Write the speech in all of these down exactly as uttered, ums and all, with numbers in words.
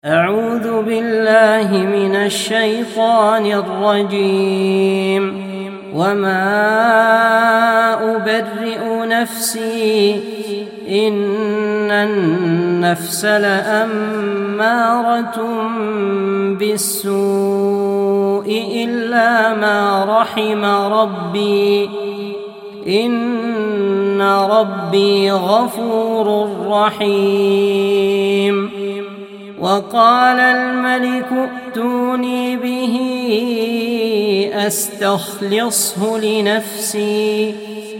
أعوذ بالله من الشيطان الرجيم. وما أبرئ نفسي إن النفس لأمارة بالسوء إلا ما رحم ربي إن ربي غفور رحيم. وقال الملك ائتوني به أستخلصه لنفسي.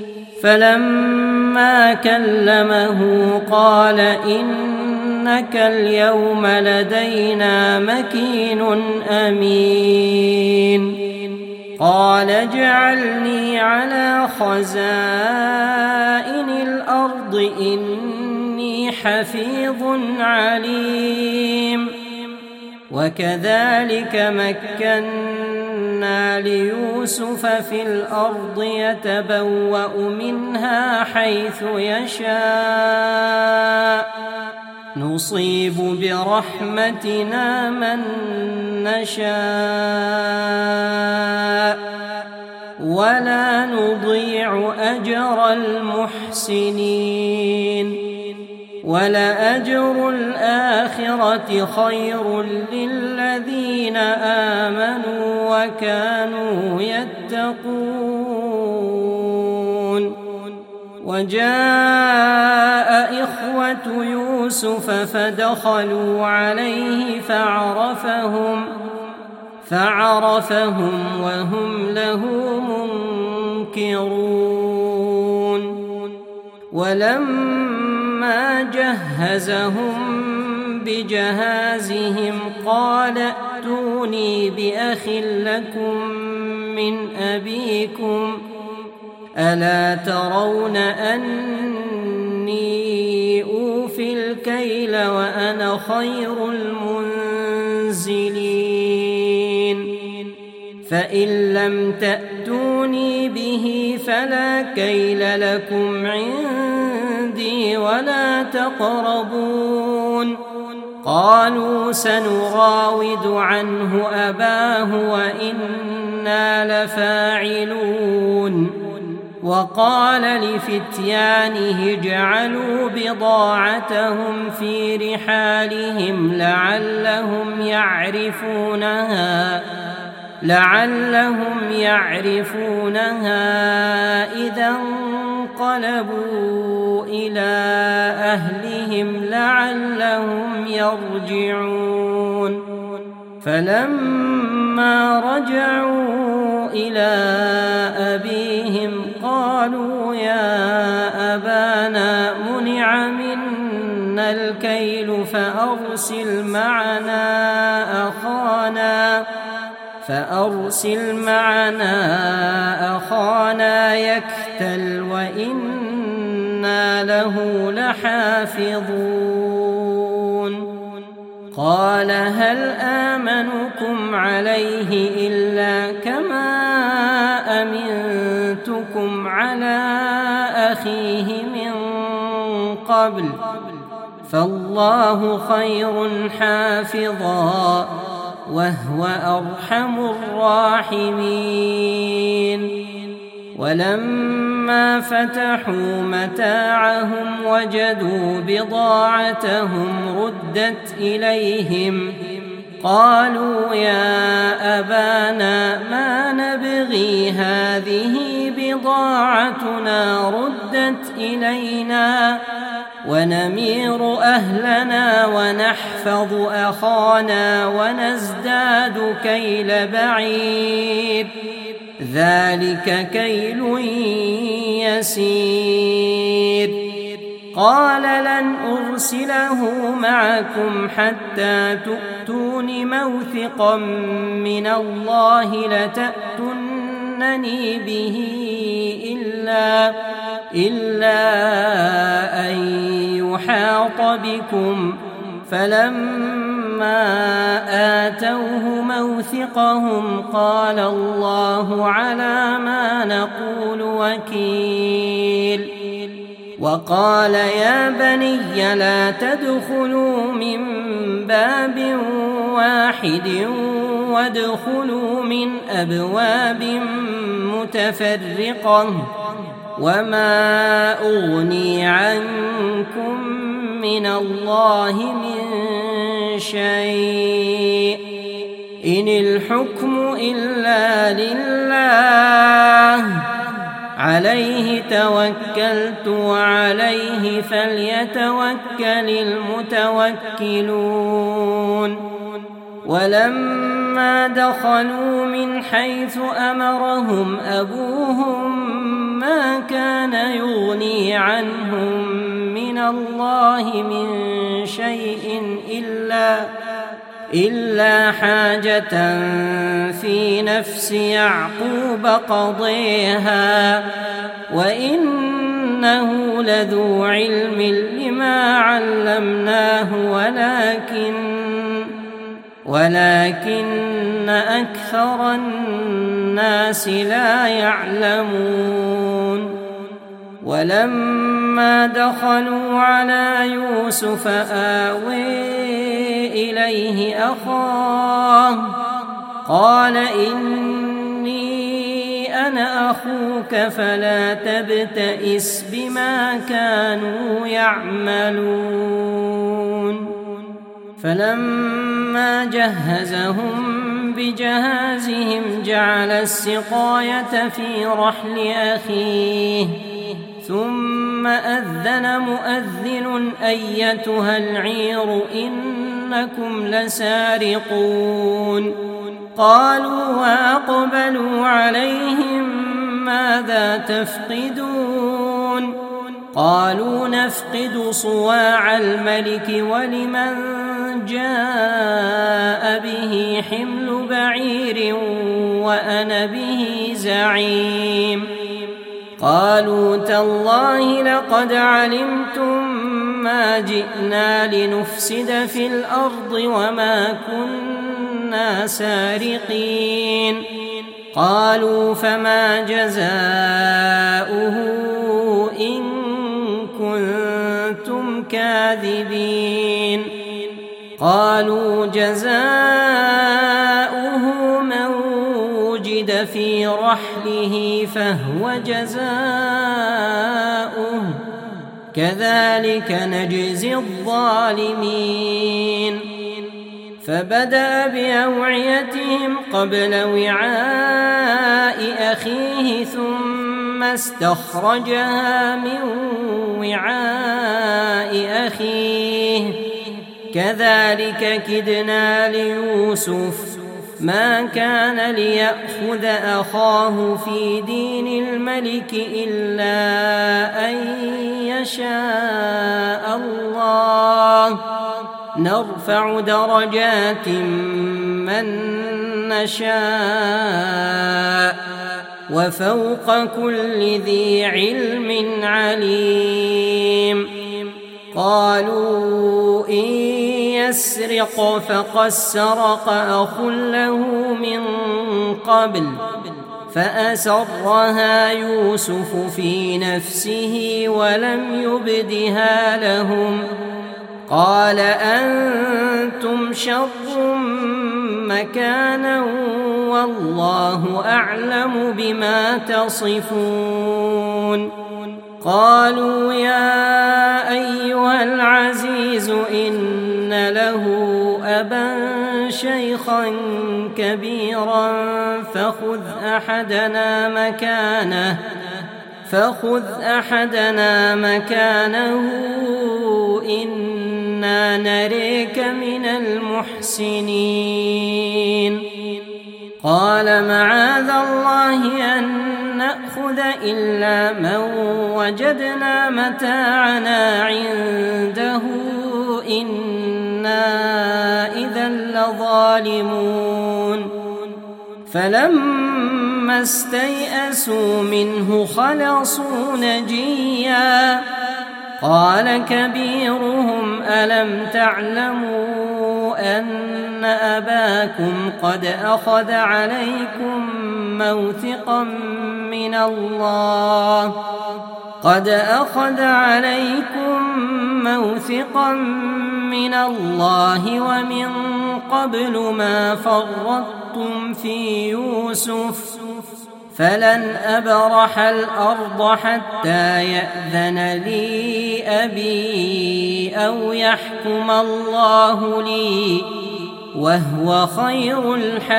فلما كلمه قال إنك اليوم لدينا مكين أمين. قال اجعلني على خزائن الأرض إني حفيظ عليم. وكذلك مكنا ليوسف في الأرض يتبوأ منها حيث يشاء نصيب برحمتنا من نشاء ولا نضيع أجر المحسنين. ولأجر الآخرة خير للذين آمنوا وكانوا يتقون. وجاء إخوة يوسف فدخلوا عليه فعرفهم فعرفهم وهم له منكرون. ولما جهزهم بجهازهم قال ائتوني بأخ لكم من أبيكم ألا ترون أني أوفي الكيل وأنا خير المنزلين. فإن لم تأتوني به فلا كيل لكم عندي ولا تقربون. قالوا سنراود عنه أباه وإنا لفاعلون. وقال لفتيانه اجعلوا بضاعتهم في رحالهم لعلهم يعرفونها لعلهم يعرفونها إذا انقلبوا إلى أهلهم لعلهم يرجعون. فلما رجعوا إلى أبيهم قالوا يا أبانا منع منا الكيل فأرسل معنا أخانا فأرسل معنا أخانا يكتل وإنا له لحافظون. قال هل آمنكم عليه إلا كما أمنتكم على أخيه من قبل فالله خير حافظا وهو أرحم الراحمين. ولما فتحوا متاعهم وجدوا بضاعتهم ردت إليهم قالوا يا أبانا ما نبغي هذه بضاعتنا ردت إلينا ونمير أهلنا ونحفظ أخانا ونزداد كيل بعير ذلك كيل يسير. قال لن أرسله معكم حتى تؤتون موثقا من الله لتأتونني به إلا إلا أن يحاط بكم. فلما آتوه موثقهم قال الله على ما نقول وكيل. وقال يا بني لا تدخلوا من باب واحد وادخلوا من أبواب متفرقة وما أغني عنكم من الله من شيء إن الحكم إلا لله عليه توكلت وعليه فليتوكل المتوكلون ولما دخلوا من حيث أمرهم أبوهم ما كان يغني عنهم من الله من شيء إلا إلا حاجة في نفس يعقوب قضيها وإنه لذو علم لما علمناه ولكن ولكن أكثر الناس لا يعلمون ولما دخلوا على يوسف آوي إليه أخاه قال إني أنا أخوك فلا تبتئس بما كانوا يعملون فلما جهزهم بجهازهم جعل السقاية في رحل أخيه ثم أذن مؤذن أيتها العير إنكم لسارقون قالوا وأقبلوا عليهم ماذا تفقدون قالوا نفقد صواع الملك ولمن جاء به حمل بعير وأنا به زعيم قالوا تالله لقد علمتم ما جئنا لنفسد في الأرض وما كنا سارقين قالوا فما جزاؤه إن كنتم كاذبين قالوا جزاؤه من وجد في رحله فهو جزاؤه كذلك نجزي الظالمين فبدأ بأوعيتهم قبل وعاء أخيه ثم استخرجها من وعاء أخيه كذلك كدنا ليوسف ما كان ليأخذ أخاه في دين الملك إلا أن يشاء الله نرفع درجات من نشاء وفوق كل ذي علم عليم قالوا إن يسرق فقد سرق أخ له من قبل فأسرها يوسف في نفسه ولم يبدها لهم قال أنتم شر مكانا والله أعلم بما تصفون قالوا يا أيها العزيز إن له أبا شيخا كبيرا فخذ أحدنا مكانه فخذ أحدنا مكانه إنا نريك من المحسنين قال معاذ الله أن نأخذ إلا من وجدنا متاعنا عنده إنا إذا لظالمون فلما استيئسوا منه خلصوا نجيا قال كبيرهم ألم تعلموا أن أباكم قد أخذ عليكم موثقا من الله قد أخذ عليكم موثقا من الله ومن قبل ما فرطتم في يوسف فلن أبرح الأرض حتى يأذن لي أبي أو يحكم الله لي وهو خير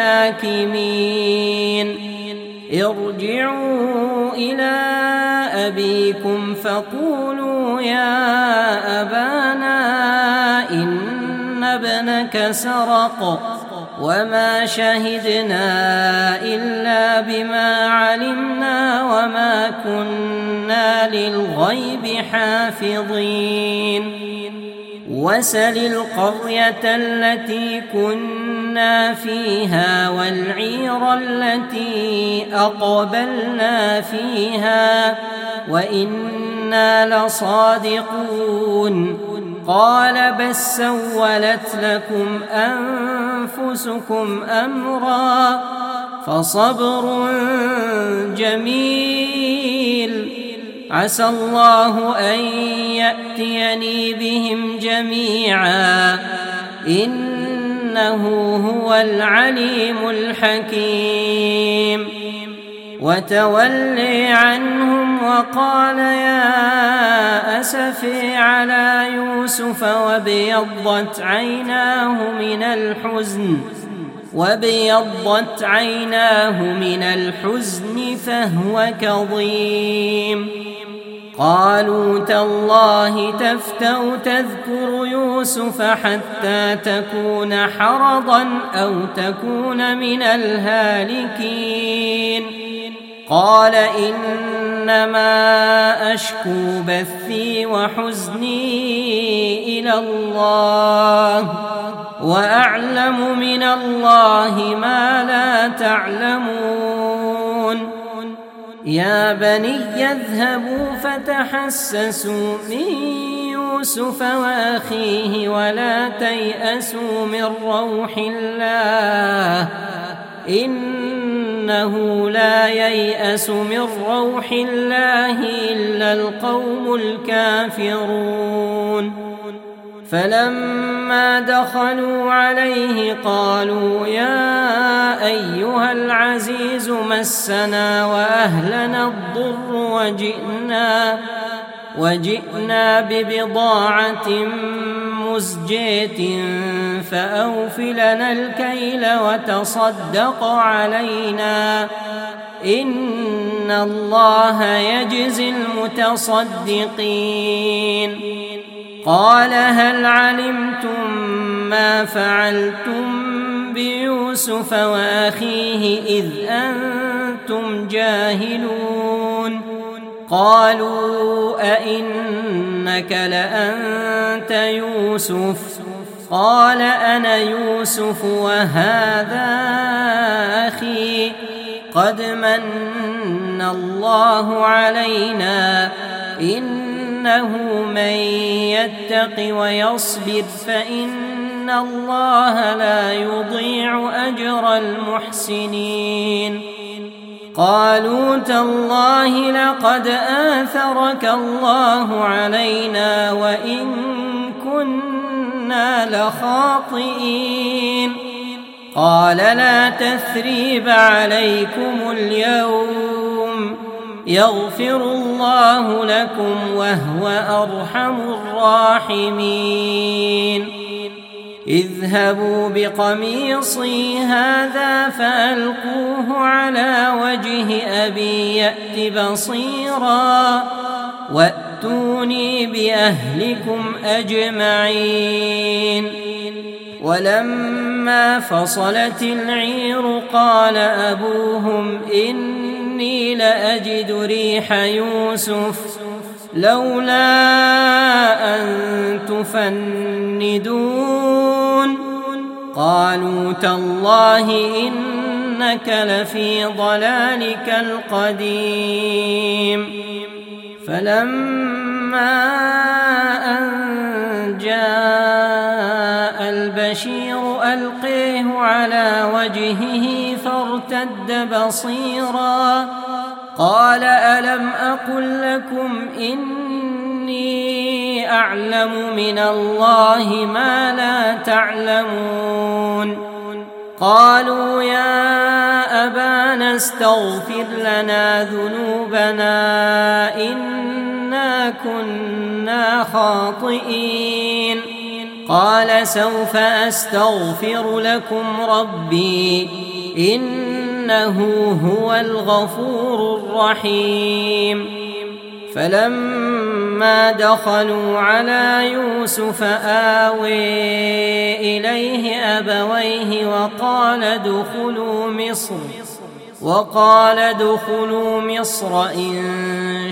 الحاكمين ارجعوا إلى أبيكم فقولوا يا أبانا إن ابنك سرق وما شهدنا إلا بما علمنا وما كنا للغيب حافظين وسل القرية التي كنا فيها والعير التي أقبلنا فيها وإنا لصادقون قال بل سولت لكم أنفسكم أمرا فصبر جميل عسى الله أن يأتيني بهم جميعا إنه هو العليم الحكيم وتولي عنهم وقال يا أسفي على يوسف وابيضت عيناه من الحزن وابيضت عيناه من الحزن فهو كظيم قالوا تالله تفتأ تذكر يوسف حتى تكون حرضا أو تكون من الهالكين قال إنما أشكو بثي وحزني إلى الله وأعلم من الله ما لا تعلمون يا بني اذهبوا فتحسسوا من يوسف وأخيه ولا تيأسوا من روح الله إنه لا ييأس من روح الله إلا القوم الكافرون فلما دخلوا عليه قالوا يا أيها العزيز مسنا وأهلنا الضر وجئنا وجئنا ببضاعة مزجاة فأوف لنا الكيل وتصدق علينا إن الله يجزي المتصدقين قال هل علمتم ما فعلتم بيوسف وأخيه إذ أنتم جاهلون قالوا أئنك لأنت يوسف قال أنا يوسف وهذا أخي قد من الله علينا إنه من يتق ويصبر فإن الله لا يضيع أجر المحسنين قالوا تالله لقد آثرك الله علينا وإن كنا لخاطئين قال لا تثريب عليكم اليوم يغفر الله لكم وهو أرحم الراحمين اذهبوا بقميصي هذا فألقوه على وجه أبي يأت بصيرا وأتوني بأهلكم أجمعين ولما فصلت العير قال أبوهم إني لأجد ريح يوسف لولا أن تفندون قالوا تالله إنك لفي ضلالك القديم فلما أن جاء البشير ألقيه على وجهه فارتد بصيرا قال ألم أقل لكم إني أعلم من الله ما لا تعلمون قالوا يا أبانا استغفر لنا ذنوبنا إنا كنا خاطئين قال سوف أستغفر لكم ربي إنه هو الغفور الرحيم فلما دخلوا على يوسف آوي إليه أبويه وقال ادخلوا مصر وقال ادخلوا مصر إن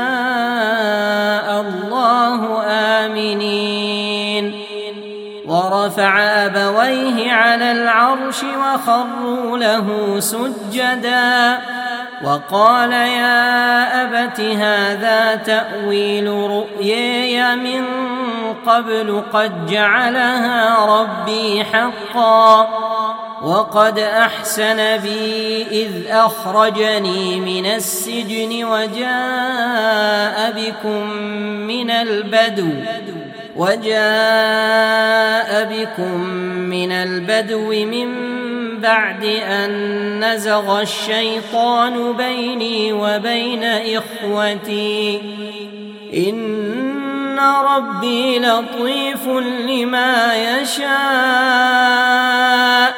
شاء الله آمنين ورفع أبويه على العرش وخروا له سجدا وقال يا أبت هذا تأويل رؤياي من قبل قد جعلها ربي حقا وقد أحسن بي إذ أخرجني من السجن وجاء بكم من البدو وجاء بكم من البدو من بعد أن نزغ الشيطان بيني وبين إخوتي إن ربي لطيف لما يشاء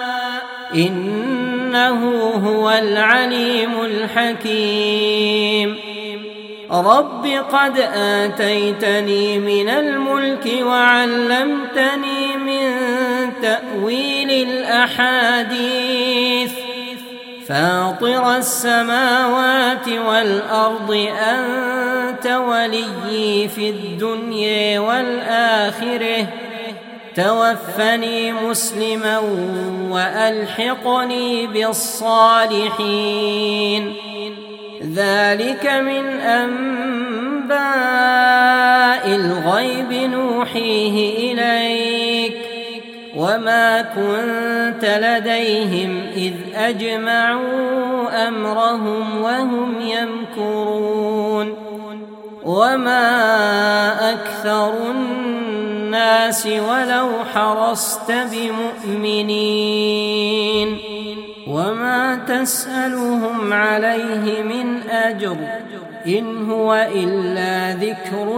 إنه هو العليم الحكيم رب قد آتيتني من الملك وعلمتني من تأويل الأحاديث فاطر السماوات والأرض أنت وليي في الدنيا والآخرة توفني مسلما وألحقني بالصالحين ذلك من أنباء الغيب نوحيه إليك وما كنت لديهم إذ أجمعوا أمرهم وهم يمكرون وما أكثر الناس ولو حرصت بمؤمنين وما تسألهم عليه من أجر إن هو إلا ذكر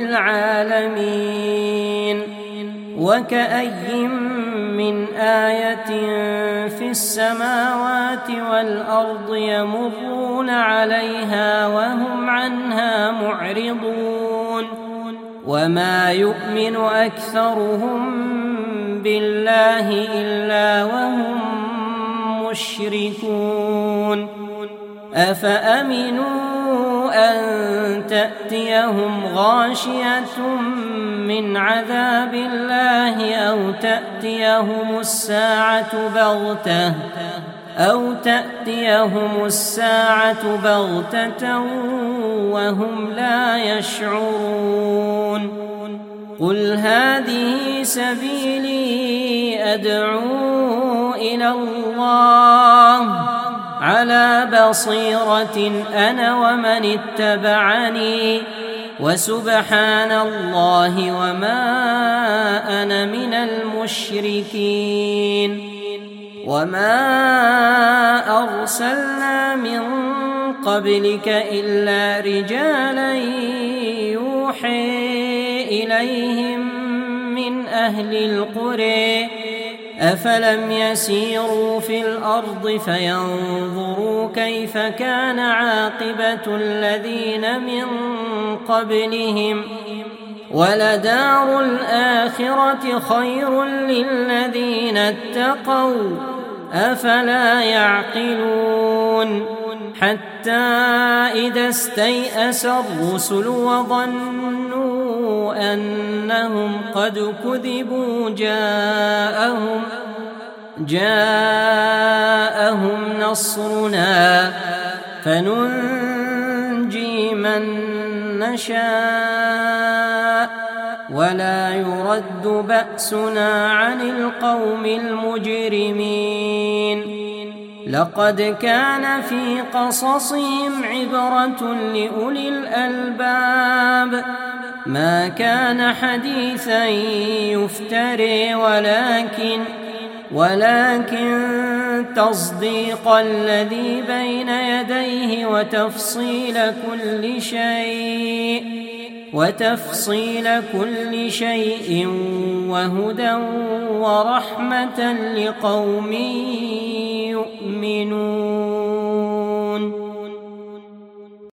للعالمين وكأي من آية في السماوات والأرض يمرون عليها وهم عنها معرضون وما يؤمن أكثرهم بالله إلا وهم مشركون أفأمنوا أن تأتيهم غاشية من عذاب الله أو تأتيهم الساعة بغتة أو تأتيهم الساعة بغتة وهم لا يشعرون قل هذه سبيلي أدعو إلى الله على بصيرة أنا ومن اتبعني وسبحان الله وما أنا من المشركين وما أرسلنا من قبلك إلا رجالا يوحي إليهم من أهل القرى أفلم يسيروا في الأرض فينظروا كيف كان عاقبة الذين من قبلهم ولدار الآخرة خير للذين اتقوا أفلا يعقلون حتى إذا استيأس الرسل وظنوا أنهم قد كذبوا جاءهم جاءهم نصرنا فننجي من نشاء ولا يرد بأسنا عن القوم المجرمين لقد كان في قصصهم عبرة لأولي الألباب ما كان حديثا يفتري ولكن ولكن تصديق الذي بين يديه وتفصيل كل شيء وتفصيل كل شيء وهدى ورحمة لقوم يؤمنون.